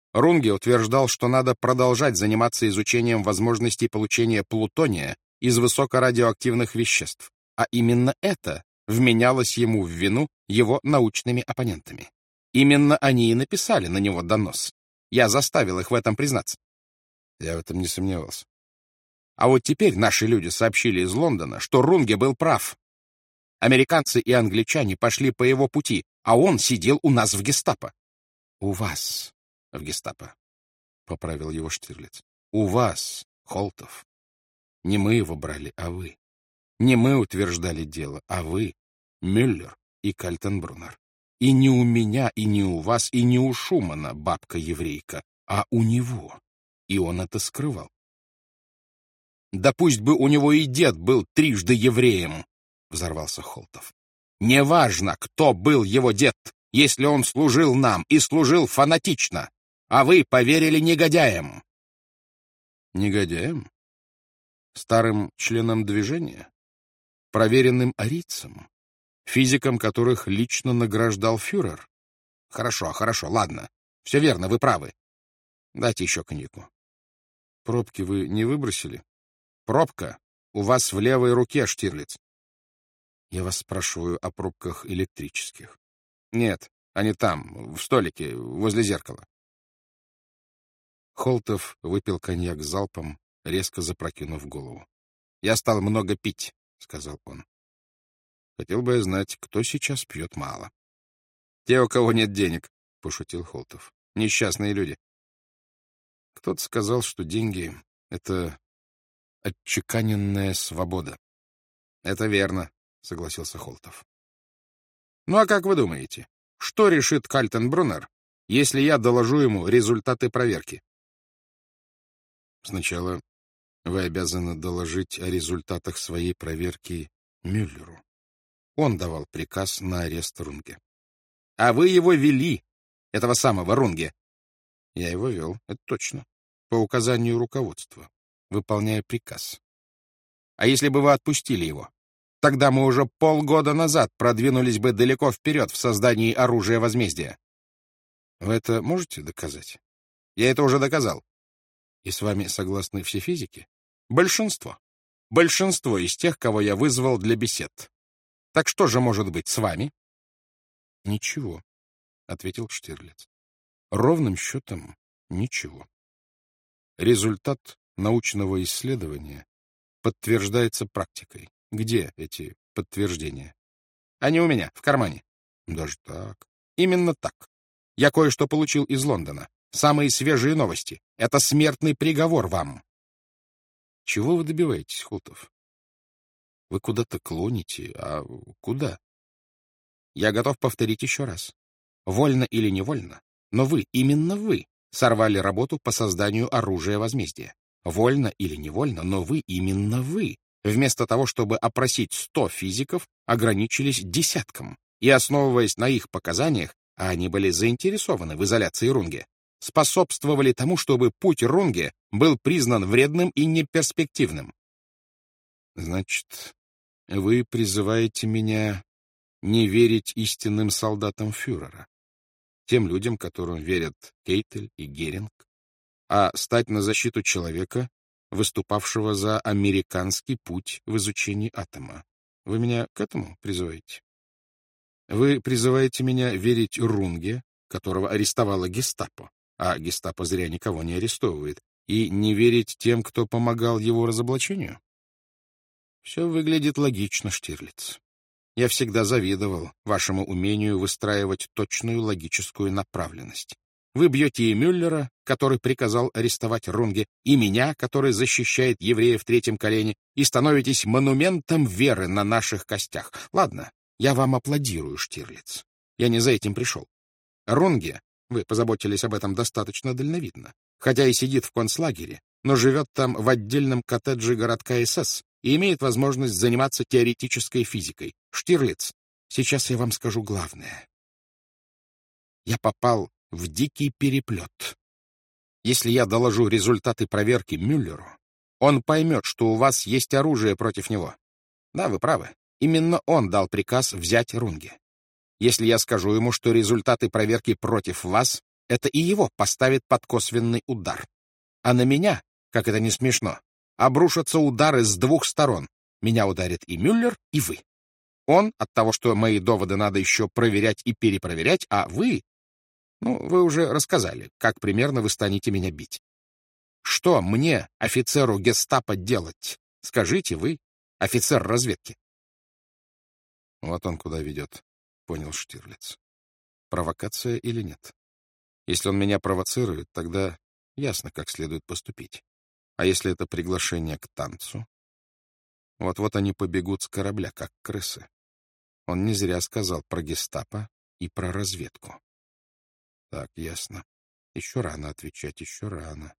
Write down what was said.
Рунге утверждал, что надо продолжать заниматься изучением возможностей получения плутония из высокорадиоактивных веществ, а именно это вменялось ему в вину его научными оппонентами. Именно они и написали на него донос. Я заставил их в этом признаться. Я в этом не сомневался. А вот теперь наши люди сообщили из Лондона, что Рунге был прав. Американцы и англичане пошли по его пути, а он сидел у нас в гестапо. У вас в гестапо, — поправил его Штирлиц. У вас, Холтов. Не мы его брали, а вы. Не мы утверждали дело, а вы, Мюллер и Кальтенбруннер. И не у меня, и не у вас, и не у Шумана бабка-еврейка, а у него. И он это скрывал. Да пусть бы у него и дед был трижды евреем, — взорвался Холтов. Неважно, кто был его дед, если он служил нам и служил фанатично, а вы поверили негодяям. Негодяям? Старым членам движения? Проверенным арийцам? Физикам, которых лично награждал фюрер? Хорошо, ладно. Все верно, вы правы. Дайте еще коньяку. Пробки вы не выбросили? Пробка у вас в левой руке, Штирлиц. Я вас спрашиваю о пробках электрических. Нет, они там, в столике, возле зеркала. Холтов выпил коньяк залпом, резко запрокинув голову. «Я стал много пить», — сказал он. «Хотел бы я знать, кто сейчас пьет мало». «Те, у кого нет денег», — пошутил Холтов. «Несчастные люди». Кто-то сказал, что деньги — это отчеканенная свобода. «Это верно», — согласился Холтов. «Ну а как вы думаете, что решит Кальтенбруннер, если я доложу ему результаты проверки?» «Сначала вы обязаны доложить о результатах своей проверки Мюллеру. Он давал приказ на арест Рунге». «А вы его вели, этого самого Рунге?» «Я его вел, это точно, по указанию руководства, выполняя приказ». «А если бы вы отпустили его? Тогда мы уже полгода назад продвинулись бы далеко вперед в создании оружия возмездия». «Вы это можете доказать?» «Я это уже доказал». «И с вами согласны все физики?» «Большинство. Большинство из тех, кого я вызвал для бесед. Так что же может быть с вами?» «Ничего», — ответил Штирлиц. «Ровным счетом ничего. Результат научного исследования подтверждается практикой. Где эти подтверждения?» «Они у меня, в кармане». «Даже так?» «Именно так. Я кое-что получил из Лондона. Самые свежие новости. Это смертный приговор вам». «Чего вы добиваетесь, Холтов? Вы куда-то клоните, а куда?» «Я готов повторить еще раз. Вольно или невольно, но вы, именно вы, сорвали работу по созданию оружия возмездия. Вольно или невольно, но вы, именно вы, вместо того, чтобы опросить 100 физиков, ограничились десятком. И, основываясь на их показаниях, а они были заинтересованы в изоляции Рунге, способствовали тому, чтобы путь Рунге был признан вредным и неперспективным». «Значит, вы призываете меня не верить истинным солдатам фюрера, тем людям, которым верят Кейтель и Геринг, а стать на защиту человека, выступавшего за американский путь в изучении атома. Вы меня к этому призываете? Вы призываете меня верить Рунге, которого арестовала гестапо, а гестапо зря никого не арестовывает, и не верить тем, кто помогал его разоблачению? Все выглядит логично, Штирлиц. Я всегда завидовал вашему умению выстраивать точную логическую направленность. Вы бьете и Мюллера, который приказал арестовать Рунге, и меня, который защищает евреев в третьем колене, и становитесь монументом веры на наших костях. Ладно, я вам аплодирую, Штирлиц. Я не за этим пришел. Рунге, вы позаботились об этом достаточно дальновидно, хотя и сидит в концлагере, но живет там в отдельном коттедже городка СС и имеет возможность заниматься теоретической физикой. Штирлиц, сейчас я вам скажу главное. Я попал в дикий переплет. Если я доложу результаты проверки Мюллеру, он поймет, что у вас есть оружие против него. Да, вы правы. Именно он дал приказ взять Рунге. Если я скажу ему, что результаты проверки против вас, это и его поставит под косвенный удар. А на меня, как это не смешно, обрушатся удары с двух сторон. Меня ударит и Мюллер, и вы. Он от того, что мои доводы надо еще проверять и перепроверять, а вы... вы уже рассказали, как примерно вы станете меня бить. Что мне, офицеру гестапо, делать? Скажите вы, офицер разведки. Вот он куда ведет, понял Штирлиц. Провокация или нет? Если он меня провоцирует, тогда ясно, как следует поступить. А если это приглашение к танцу? Вот-вот они побегут с корабля, как крысы. Он не зря сказал про гестапо и про разведку. Так, ясно. Еще рано отвечать, еще рано.